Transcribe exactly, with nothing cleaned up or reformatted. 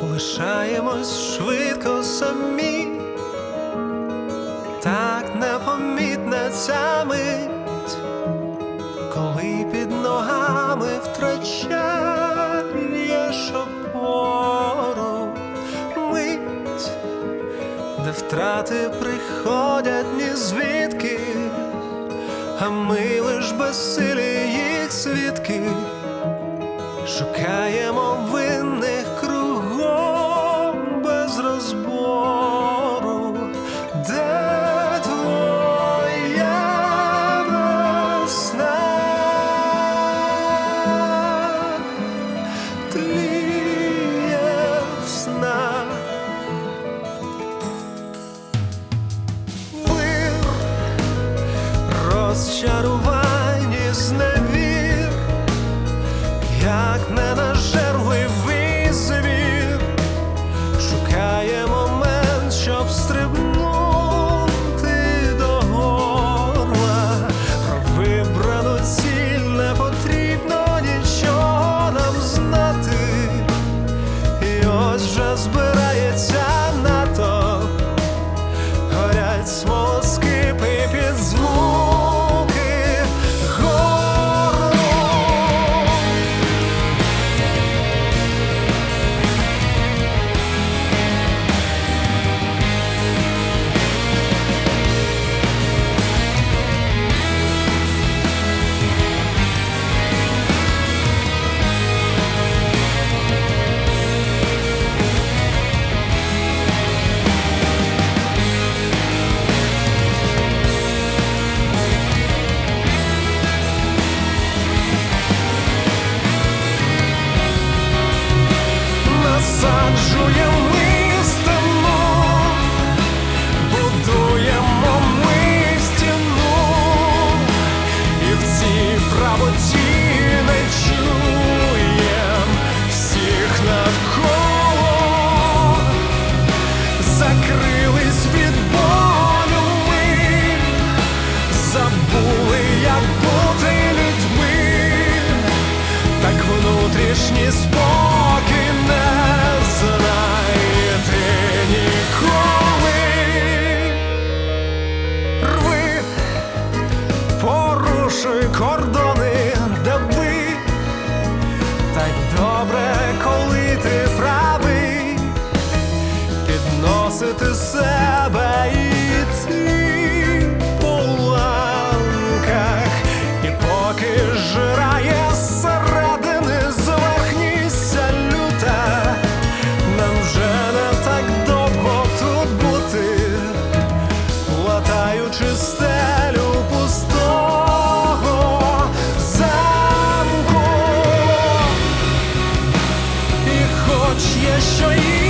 лишаємось швидко самі, так непомітна ця мить, коли під ногами втрачаєш опору. Мить, де втрати приходять ні звідки, а ми лиш безсилі їх свідки. Шукаємо винних кругом без розбору. Де твоя весна? Тліє в снах. Вир розчарувань і зневір, як ненажерливий звір, шукає момент, щоб стрибнути до горла. Про вибрану ціль не потрібно нічого нам знати, і ось вже збирається натовп, горять смолоскипи під звуки гору. Насаджуємо ми стіну, будуємо ми стіну, і в цій правоті не чуєм всіх навколо. Закрились від болю ми, забули, як бути людьми, так внутрішній спокій не знайти ніколи. Рви, порушуй кордони, дави, так добре, коли ти правий, підносити себе і йти по ланках, і поки жирає зсередини зверхність люта, нам вже не так довго тут бути, латаючи стелю пустого замку. І хоч є що і